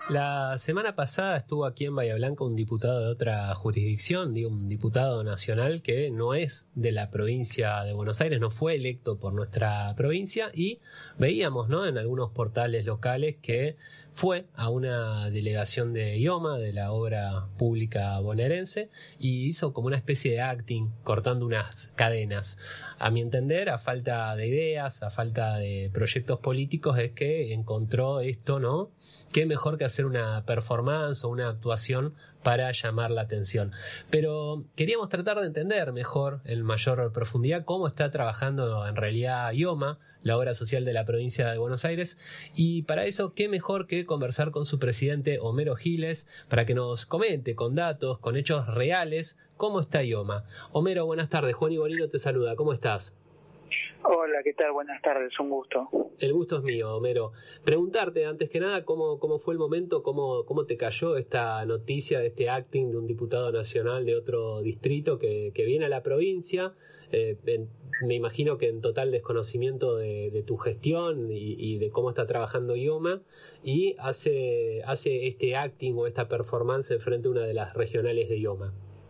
La semana pasada estuvo aquí en Bahía Blanca un diputado de otra jurisdicción, digo, un diputado nacional que no es de la provincia de Buenos Aires, no fue electo por nuestra provincia y veíamos, ¿no?, en algunos portales locales que fue a una delegación de IOMA, de la obra pública bonaerense, y hizo como una especie de acting, cortando unas cadenas. A mi entender, a falta de ideas, a falta de proyectos políticos, es que encontró esto, ¿no? Qué mejor que hacer una performance o una actuación para llamar la atención. Pero queríamos tratar de entender mejor, en mayor profundidad, cómo está trabajando en realidad IOMA, la obra social de la provincia de Buenos Aires, y para eso, qué mejor que conversar con su presidente Homero Giles, para que nos comente con datos, con hechos reales, cómo está IOMA. Homero, buenas tardes. Juan Iborino te saluda. ¿Cómo estás? Hola, ¿qué tal? Buenas tardes, un gusto. El gusto es mío, Homero. Preguntarte, antes que nada, cómo fue el momento, cómo te cayó esta noticia de este acting de un diputado nacional de otro distrito que viene a la provincia. Me imagino que en total desconocimiento de tu gestión y de cómo está trabajando IOMA, y hace este acting o esta performance frente a una de las regionales de IOMA.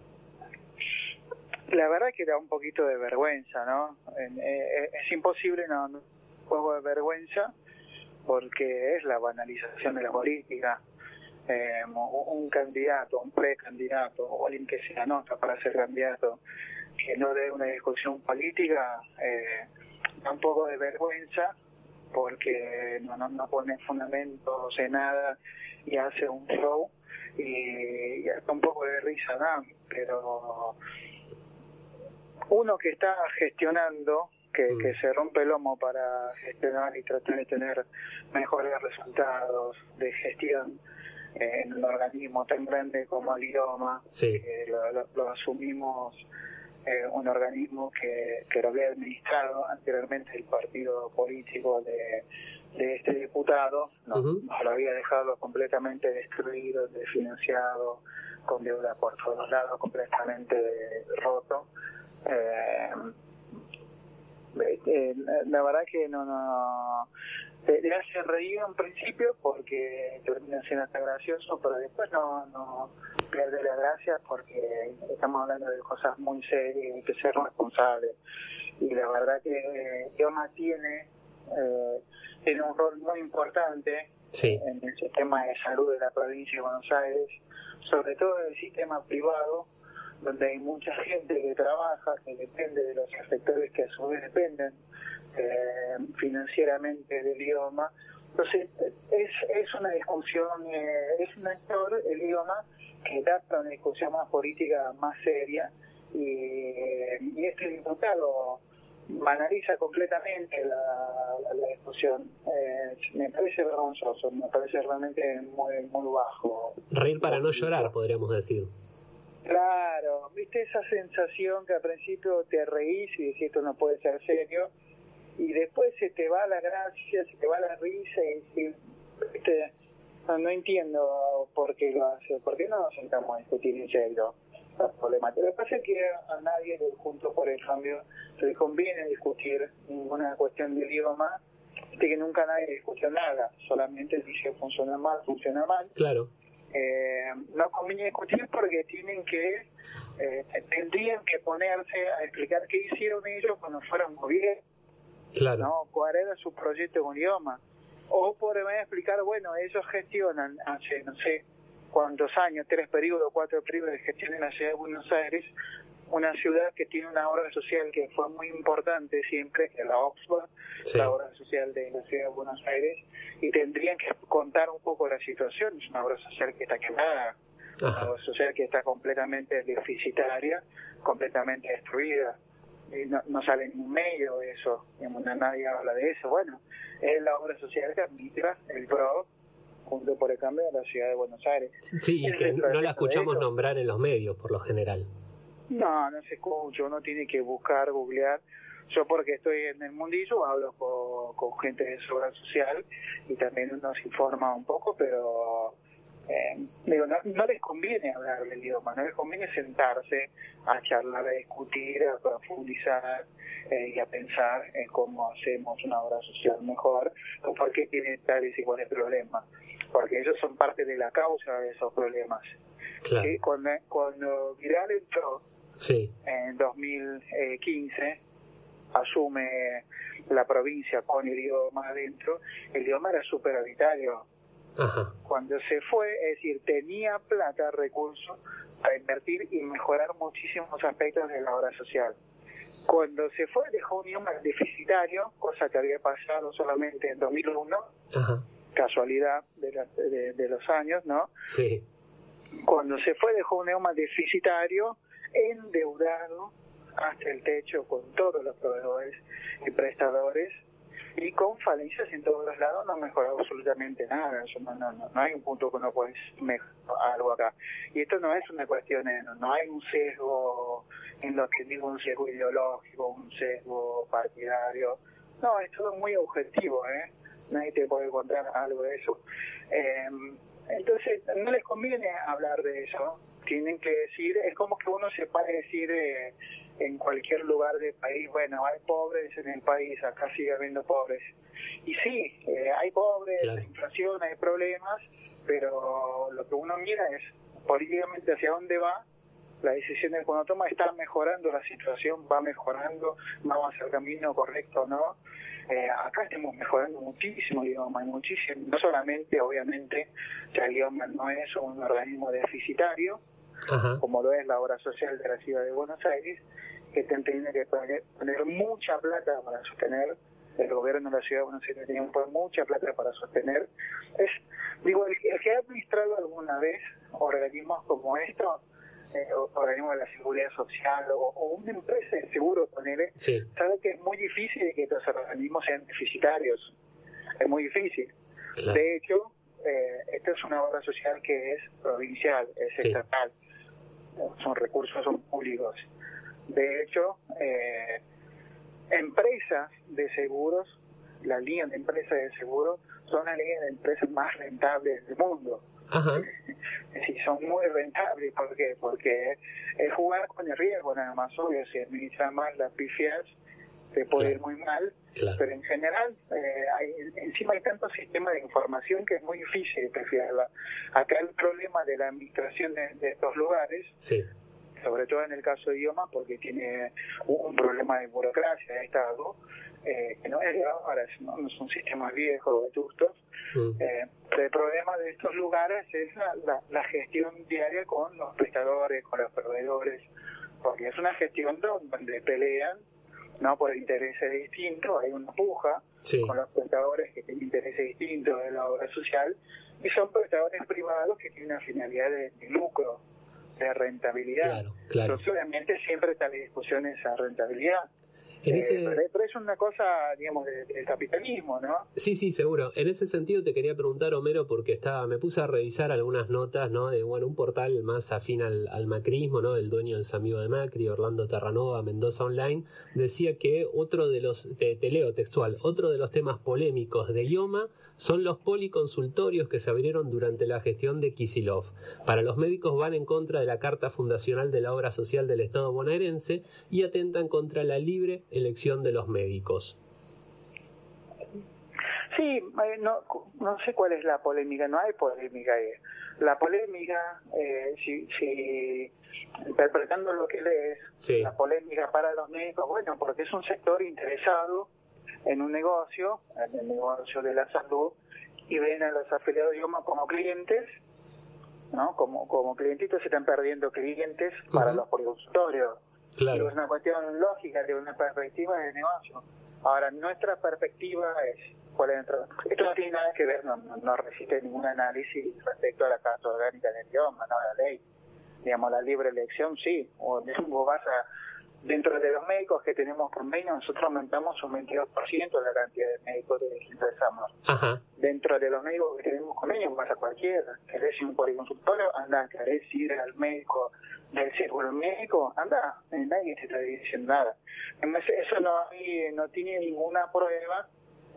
La verdad que da un poquito de vergüenza, ¿no? Es imposible, no un juego de vergüenza, porque es la banalización de la política. Un candidato, un precandidato, o alguien que se anota para ser candidato, que no dé una discusión política, da un poco de vergüenza, porque no pone fundamentos en nada y hace un show, y hasta un poco de risa da, pero uno que está gestionando, que se rompe el lomo para gestionar y tratar de tener mejores resultados de gestión en un organismo tan grande como el IOMA, sí. Lo asumimos, un organismo que lo había administrado anteriormente el partido político de este diputado, nos lo había dejado completamente destruido, desfinanciado, con deuda por todos lados, completamente roto. La verdad que no le hace reír en principio porque termina siendo hasta gracioso, pero después no pierde la gracia, porque estamos hablando de cosas muy serias y hay que ser responsables, y la verdad que IOMA tiene un rol muy importante, sí, en el sistema de salud de la provincia de Buenos Aires, sobre todo en el sistema privado, donde hay mucha gente que trabaja, que depende de los sectores que a su vez dependen financieramente del IOMA. Entonces es una discusión, es un actor, el IOMA, que da para una discusión más política, más seria, y este diputado banaliza completamente la discusión. Me parece vergonzoso, me parece realmente muy bajo. Reír para no llorar, podríamos decir. Claro, viste esa sensación que al principio te reís y decís esto no puede ser serio, y después se te va la gracia, se te va la risa, y ¿viste? No entiendo por qué lo hace, por qué no nos sentamos a discutir en serio los problemas. Lo que pasa es que a nadie del Juntos por el Cambio se le conviene discutir ninguna cuestión del idioma, viste que nunca nadie discutió nada, solamente dice funciona mal. Claro. No conviene discutir porque tendrían que ponerse a explicar qué hicieron ellos cuando fueron gobierno, claro, ¿no? Cuál era su proyecto con idioma, o por explicar, bueno, ellos gestionan hace no sé cuántos años, 3 periodos, 4 periodos de gestión en la ciudad de Buenos Aires, una ciudad que tiene una obra social que fue muy importante siempre, que es la Oxford, sí, la obra social de la ciudad de Buenos Aires, y tendrían que contar un poco la situación. Es una obra social que está quemada, una obra social que está completamente deficitaria, completamente destruida, y no sale en un medio de eso, nadie habla de eso. Bueno, es la obra social que administra el PRO, Juntos por el Cambio, de la ciudad de Buenos Aires. Sí, y que no la escuchamos nombrar en los medios, por lo general. No se escucha, uno tiene que buscar, googlear. Yo, porque estoy en el mundillo, hablo con gente de su obra social, y también uno se informa un poco, pero no les conviene hablar del idioma, no les conviene sentarse a charlar, a discutir, a profundizar y a pensar en cómo hacemos una obra social mejor, o por qué tiene tales y cuales problemas. porque ellos son parte de la causa de esos problemas. Claro. Cuando Vidal entró en 2015, asume la provincia con el idioma adentro, el idioma era superavitario. Ajá. Cuando se fue, es decir, tenía plata, recursos para invertir y mejorar muchísimos aspectos de la obra social. Cuando se fue dejó un idioma deficitario, cosa que había pasado solamente en 2001, Ajá. casualidad de los años, ¿no? Sí. Cuando se fue dejó un idioma deficitario, endeudado hasta el techo con todos los proveedores y prestadores, y con falencias en todos los lados. No mejoró absolutamente nada. Eso no hay un punto que no puedes mejorar algo acá. Y esto no es una cuestión, no hay un sesgo en lo que digo, un sesgo ideológico, un sesgo partidario. No, es todo muy objetivo, nadie te puede contar algo de eso. Entonces no les conviene hablar de eso. Tienen que decir, es como que uno se puede decir en cualquier lugar del país, bueno, hay pobres en el país, acá sigue habiendo pobres. Y sí, hay pobres, claro, hay inflación, hay problemas, pero lo que uno mira es políticamente hacia dónde va. Las decisiones que uno toma, está mejorando la situación, va mejorando, vamos hacia el camino correcto o no. Acá estamos mejorando muchísimo el idioma, muchísimo, no solamente, obviamente, ya el idioma no es un organismo deficitario, ajá, como lo es la obra social de la ciudad de Buenos Aires, que tiene que poner mucha plata para sostener. El gobierno de la ciudad de Buenos Aires tiene que poner mucha plata para sostener. El que ha administrado alguna vez organismos como esto, organismos de la seguridad social o una empresa de seguro, ponele, sí, sabe que es muy difícil que estos organismos sean deficitarios. Es muy difícil. claro. De hecho, esta es una obra social que es provincial, es Sí. estatal. Son recursos, son públicos. De hecho, empresas de seguros, la línea de empresas de seguros, son las líneas de empresas más rentables del mundo. Ajá. Sí, son muy rentables. ¿Por qué? Porque es jugar con el riesgo, nada más. Obvio, si administras mal las pifias, te puede ir muy mal. Claro. Pero en general, encima hay tantos sistemas de información que es muy difícil pifiarla. Acá el problema de la administración de estos lugares, Sí. sobre todo en el caso de idioma, porque tiene un problema de burocracia de Estado, que no es de ahora, no son sistemas viejos, vetustos. Pero el problema de estos lugares es la gestión diaria con los prestadores, con los proveedores, porque es una gestión donde pelean, no por intereses distintos, hay una puja, Sí. con los prestadores que tienen intereses distintos de la obra social, y son prestadores privados que tienen una finalidad de lucro, de rentabilidad. Claro, claro. Entonces, obviamente siempre está la discusión esa rentabilidad. Pero es una cosa, digamos, del capitalismo, ¿no? Sí, sí, seguro. En ese sentido te quería preguntar, Homero, porque me puse a revisar algunas notas, ¿no? De un portal más afín al macrismo, ¿no? El dueño es amigo de Macri, Orlando Terranova, Mendoza Online, decía que te leo textual, otro de los temas polémicos de IOMA son los policonsultorios que se abrieron durante la gestión de Kicillof. Para los médicos van en contra de la Carta Fundacional de la Obra Social del Estado bonaerense y atentan contra la libre elección de los médicos. Sí, no sé cuál es la polémica, no hay polémica ahí. La polémica, si interpretando lo que lees, sí, la polémica para los médicos, bueno, porque es un sector interesado en un negocio, en el negocio de la salud, y ven a los afiliados de IOMA como clientes, ¿no? Como clientitos se están perdiendo clientes para los policonsultorios. Claro. Es una cuestión lógica de una perspectiva de negocio. Ahora, nuestra perspectiva es, ¿cuál es esto no tiene nada que ver, no resiste ningún análisis respecto a la Carta Orgánica del idioma, no a la ley. Digamos, la libre elección, sí. O vas dentro de los médicos que tenemos convenio, nosotros aumentamos un 22% la cantidad de médicos que ingresamos. Ajá. Dentro de los médicos que tenemos convenio, vas a cualquiera. ¿Querés ir a un policonsultorio? Anda. ¿Querés ir al médico del seguro médico? Anda. Nadie te está diciendo nada. Eso no tiene ninguna prueba.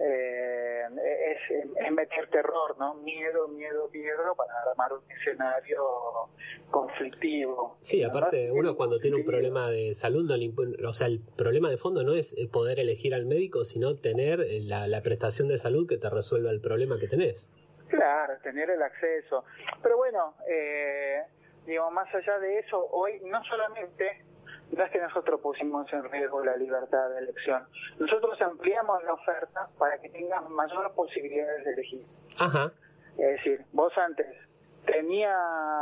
Es meter terror, ¿no? Miedo para armar un escenario conflictivo. Sí, aparte uno cuando tiene un problema de salud, o sea, el problema de fondo no es poder elegir al médico, sino tener la prestación de salud que te resuelva el problema que tenés. Claro, tener el acceso. Pero bueno, digo, más allá de eso, hoy no solamente, no es que nosotros pusimos en riesgo la libertad de elección, nosotros ampliamos la oferta para que tengas mayor posibilidades de elegir. Ajá. Es decir, vos antes tenías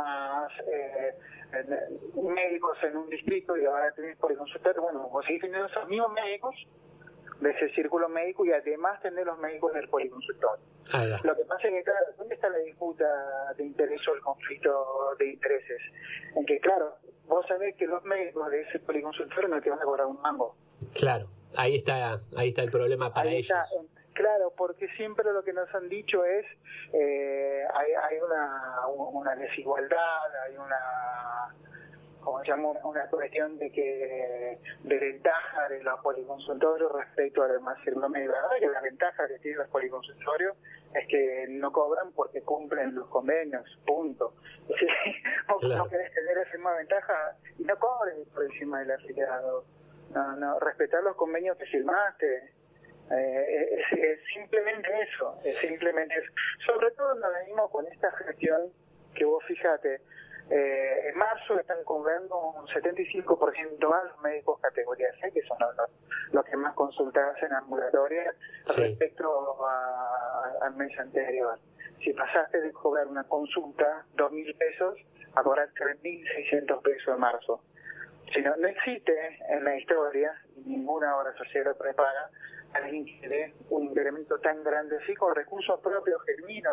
médicos en un distrito y ahora tenés policonsultorios. Bueno, vos seguís teniendo esos mismos médicos de ese círculo médico y además tener los médicos del policonsultorio. Lo que pasa es que, claro, ¿dónde está la disputa de interés o el conflicto de intereses? En que, claro, vos sabés que los médicos de ese policonsultorio no te van a cobrar un mango. Claro, ahí está el problema para ellos. Claro, porque siempre lo que nos han dicho es hay una desigualdad, hay una, como se llama, una cuestión de ventaja de los policonsultorios respecto a demás círculos médicos. La verdad que la ventaja que tienen los policonsultorios es que no cobran porque cumplen los convenios, punto. Si vos no querés tener esa misma ventaja y no cobres por encima del afiliado. No, respetar los convenios que firmaste. Es simplemente eso, Sobre todo nos venimos con esta gestión que vos fíjate, en marzo están cobrando un 75% más los médicos categoría C, que son los que más consultadas en ambulatoria respecto al mes anterior. Si pasaste de cobrar una consulta 2.000 pesos a cobrar 3.600 pesos en marzo. Si no existe en la historia ninguna obra social prepaga alguien que dé un incremento tan grande así con recursos propios genuinos,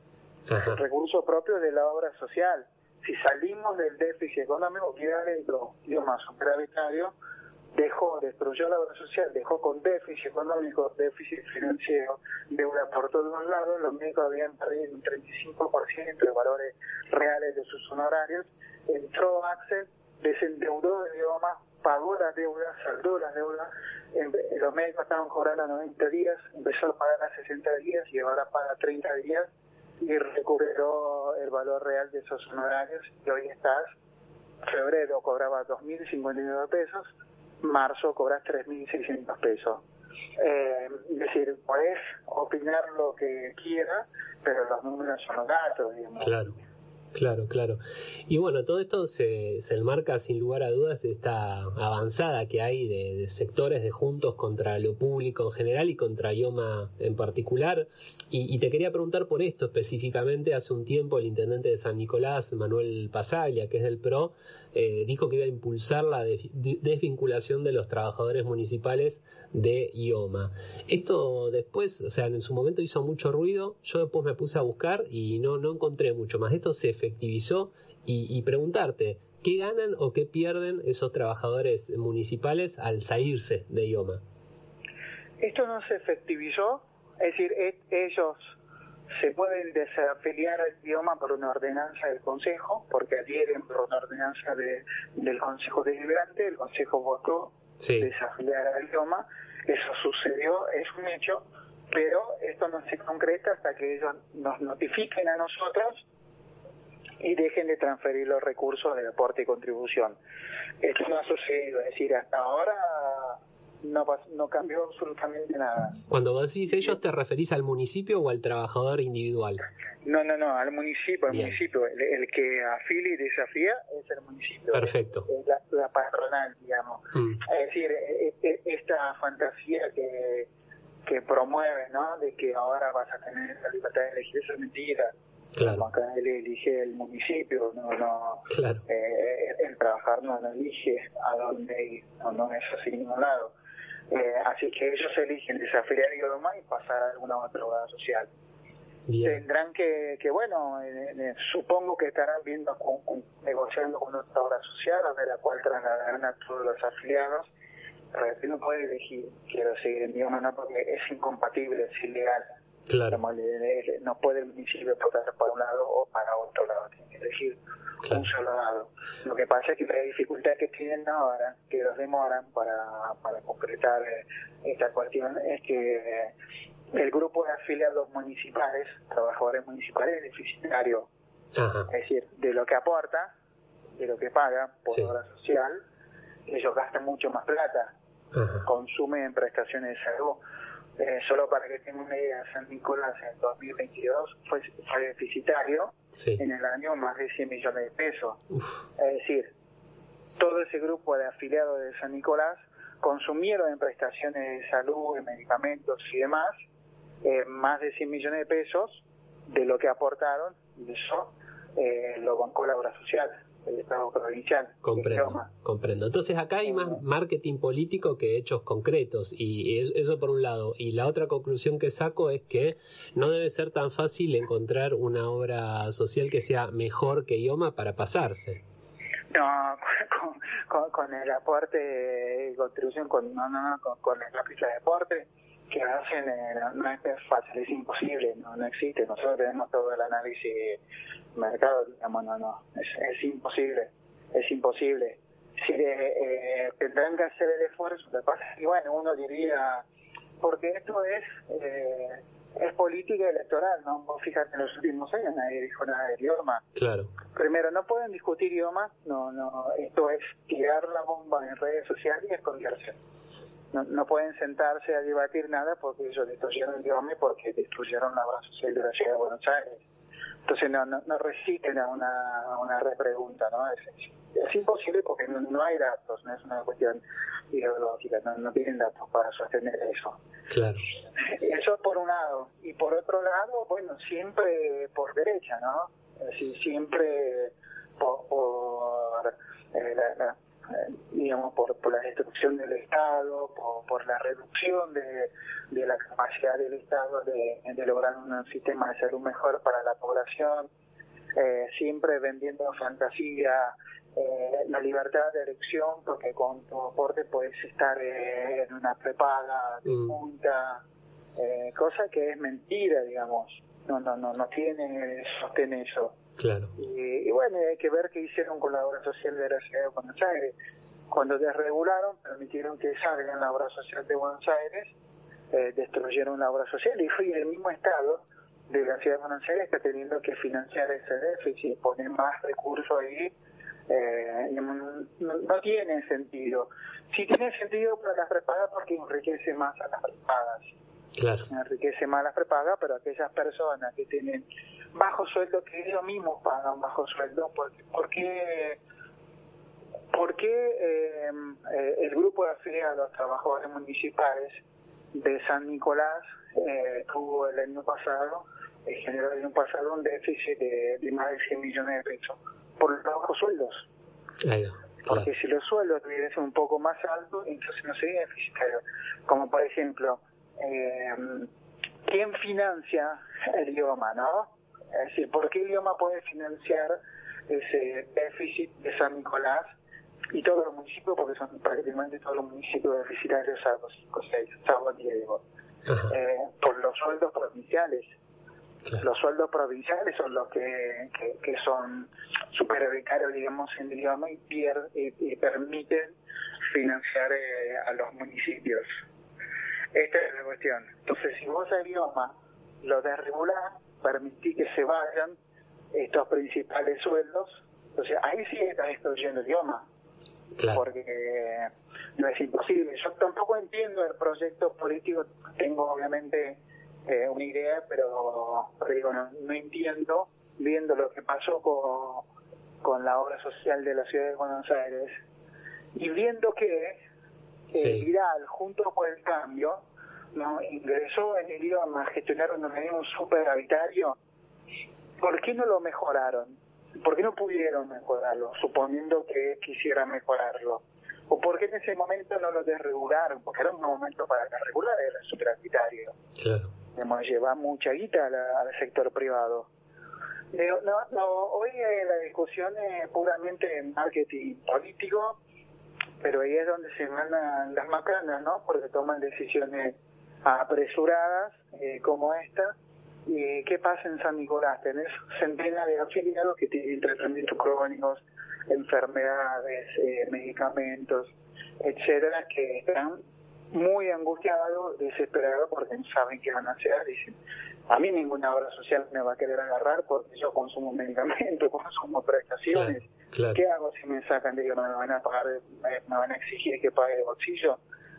recursos propios de la obra social. Si salimos del déficit económico, que era dentro, más superavitario, destruyó la obra social, dejó con déficit económico, déficit financiero, deuda por todos lados. Los médicos habían perdido un 35% de valores reales de sus honorarios. Entró Axel, desendeudó de idioma, pagó las deudas, saldó las deudas. Los médicos estaban cobrando a 90 días, empezó a pagar a 60 días y ahora paga 30 días y recuperó el valor real de esos honorarios. Y hoy estás, febrero cobraba 2.059 pesos, marzo cobras 3.600 pesos. Es decir, podés opinar lo que quieras, pero los números son los datos, digamos. Claro. Y bueno, todo esto se enmarca sin lugar a dudas de esta avanzada que hay de sectores de Juntos contra lo público en general y contra IOMA en particular. Y te quería preguntar por esto específicamente. Hace un tiempo el intendente de San Nicolás, Manuel Pasaglia, que es del PRO, dijo que iba a impulsar la desvinculación de los trabajadores municipales de IOMA. Esto después, o sea, en su momento hizo mucho ruido. Yo después me puse a buscar y no encontré mucho más. Esto se efectivizó y preguntarte, ¿qué ganan o qué pierden esos trabajadores municipales al salirse de IOMA? Esto no se efectivizó, es decir, ellos se pueden desafiliar al IOMA por una ordenanza del Consejo, porque adhieren por una ordenanza del Consejo Deliberante. El Consejo votó desafiliar al IOMA. Eso sucedió, es un hecho, pero esto no se concreta hasta que ellos nos notifiquen a nosotros y dejen de transferir los recursos de aporte y contribución. Esto no ha sucedido, es decir, hasta ahora no cambió absolutamente nada. Cuando vos decís ellos, ¿te referís al municipio o al trabajador individual? No, al municipio. Bien. Municipio, el que afilia y desafía es el municipio. Perfecto. Es la patronal, digamos. Es decir, esta fantasía que promueve, ¿no? De que ahora vas a tener la libertad de elegir, eso es mentira. Claro. Acá él elige el municipio, Claro. El trabajador no elige a dónde ir, no es así en ningún lado. Así que ellos eligen desafiliar el IOMA y pasar a alguna otra obra social. Bien. Tendrán que supongo que estarán viendo negociando con otra obra social, de la cual trasladarán a todos los afiliados. Pero no puede elegir, quiero seguir en IOMA, no, porque es incompatible, es ilegal. Claro. No puede el municipio votar para un lado o para otro lado, tiene que elegir un solo lado. Lo que pasa es que la dificultad que tienen ahora, que los demoran para concretar esta cuestión, es que el grupo de afiliados municipales, trabajadores municipales, es deficitario. Ajá. Es decir, de lo que aporta, de lo que paga por obra social, ellos gastan mucho más plata, consumen prestaciones de salud. Solo para que tengan una idea, San Nicolás en 2022 fue deficitario, sí, en el año más de 100 millones de pesos. uf, Es decir, todo ese grupo de afiliados de San Nicolás consumieron en prestaciones de salud, en medicamentos y demás, más de 100 millones de pesos de lo que aportaron, y eso lo bancó la obra social, el Estado provincial. comprendo. Entonces acá hay más marketing político que hechos concretos, y eso por un lado. Y la otra conclusión que saco es que no debe ser tan fácil encontrar una obra social que sea mejor que IOMA para pasarse. No, con el aporte y contribución, con el lápiz de aporte que hacen, no es fácil, es imposible, no existe. Nosotros tenemos todo el análisis mercado, digamos, es imposible, Si tendrán que hacer el esfuerzo, lo que pasa es que, bueno, uno diría, porque esto es política electoral, ¿no? Vos fíjate, en los últimos años nadie dijo nada del idioma. Claro. Primero, no pueden discutir idiomas, esto es tirar la bomba en redes sociales y esconderse. No pueden sentarse a debatir nada porque ellos destruyeron el idioma y porque destruyeron la obra social de la ciudad de Buenos Aires. Entonces no resisten a una repregunta, ¿no? Es imposible porque no hay datos, no es una cuestión ideológica, no tienen datos para sostener eso. Claro. Eso por un lado. Y por otro lado, bueno, siempre por derecha, ¿no? Es decir, siempre digamos, por la destrucción del Estado, por la reducción de la capacidad del Estado de lograr un sistema de salud mejor para la población, siempre vendiendo fantasía, la libertad de elección, porque con tu aporte puedes estar en una prepaga de punta, cosa que es mentira, digamos, no tiene sostén eso. Claro. Y bueno, hay que ver qué hicieron con la obra social de la ciudad de Buenos Aires. Cuando desregularon, permitieron que salgan la obra social de Buenos Aires, destruyeron la obra social y fue el mismo Estado de la ciudad de Buenos Aires que teniendo que financiar ese déficit, poner más recursos ahí, no tiene sentido. Sí tiene sentido para las prepagas porque enriquece más a las prepagas. Claro. Enriquece más las prepagas, pero aquellas personas que tienen bajo sueldo, que ellos mismos pagan bajo sueldo, ¿por qué el grupo de afiliados a los trabajadores municipales de San Nicolás tuvo el año pasado, generó el año pasado un déficit de más de 100 millones de pesos por los bajos sueldos? Claro. Porque si los sueldos tuviesen un poco más altos, entonces no sería deficitario. Como por ejemplo, ¿quién financia el idioma, no? Es decir, ¿por qué el idioma puede financiar ese déficit de San Nicolás y todos los municipios? Porque son prácticamente todos los municipios deficitarios, salvo 5 o 6, salvo 10, digo. Por los sueldos provinciales. Claro. Los sueldos provinciales son los que son superbecarios, digamos, en el idioma y permiten financiar a los municipios. Esta es la cuestión. Entonces, si vos el idioma lo desregulás, permitís que se vayan estos principales sueldos, entonces ahí sí estás destruyendo el idioma. Claro. Porque no es imposible. Yo tampoco entiendo el proyecto político, tengo obviamente una idea, pero digo, no entiendo, viendo lo que pasó con la obra social de la ciudad de Buenos Aires y viendo que Vidal, junto con el cambio, no ingresó en el idioma, gestionaron un medio superavitario. ¿Por qué no lo mejoraron? ¿Por qué no pudieron mejorarlo, suponiendo que quisieran mejorarlo? ¿O por qué en ese momento no lo desregularon? Porque era un momento para desregular el superavitario. Claro. Lleva mucha guita al sector privado. Hoy la discusión es puramente marketing político, pero ahí es donde se mandan las macanas, ¿no? Porque toman decisiones apresuradas como esta. ¿Y qué pasa en San Nicolás? Tenés centenas de afiliados que tienen tratamientos crónicos, enfermedades, medicamentos, etcétera, que están muy angustiados, desesperados, porque no saben qué van a hacer. Dicen, a mí ninguna obra social me va a querer agarrar porque yo consumo medicamentos, consumo prestaciones. Claro. ¿Qué hago si me sacan? Digo, no me van a pagar, me van a exigir que pague de bolsillo.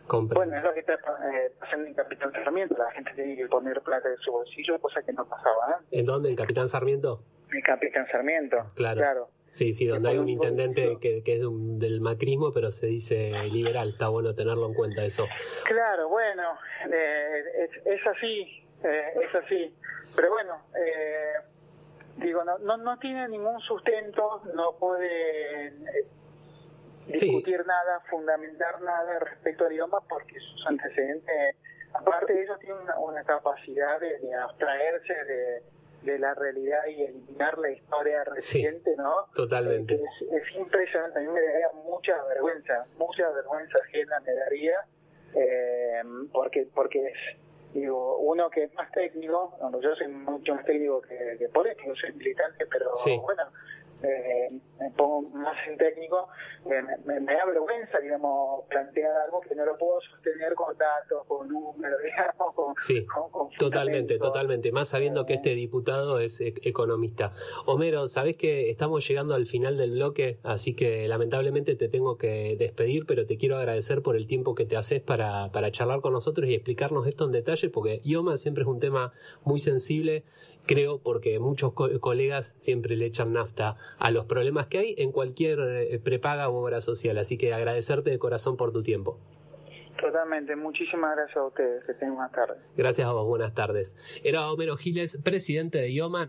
Bueno, es lo que está pasando en Capitán Sarmiento. La gente tiene que poner plata de su bolsillo, cosa que no pasaba antes. ¿En dónde? ¿En Capitán Sarmiento? En Capitán Sarmiento, claro. Sí, donde hay un intendente que es del macrismo, pero se dice liberal. Está bueno tenerlo en cuenta eso. Claro, bueno, es así. Pero bueno, digo, no tiene ningún sustento, no puede discutir nada, fundamentar nada respecto al idioma, porque sus antecedentes, aparte de eso, tienen una capacidad de abstraerse de la realidad y eliminar la historia reciente, ¿no? Totalmente. Es impresionante, a mí me daría mucha vergüenza ajena me daría, porque digo, uno que es más técnico, yo soy mucho más técnico que político, soy militante, pero bueno, me pongo más en técnico, me da vergüenza, digamos, plantear algo que no lo puedo sostener con datos, con números, digamos, con totalmente, más sabiendo que este diputado es economista. Homero, sabés que estamos llegando al final del bloque, así que lamentablemente te tengo que despedir, pero te quiero agradecer por el tiempo que te haces para charlar con nosotros y explicarnos esto en detalle, porque IOMA siempre es un tema muy sensible, creo, porque muchos colegas siempre le echan nafta a los problemas que hay en cualquier prepaga u obra social. Así que agradecerte de corazón por tu tiempo. Totalmente, muchísimas gracias a ustedes, que tengan buenas tardes. Gracias a vos, buenas tardes. Era Homero Giles, presidente de IOMA.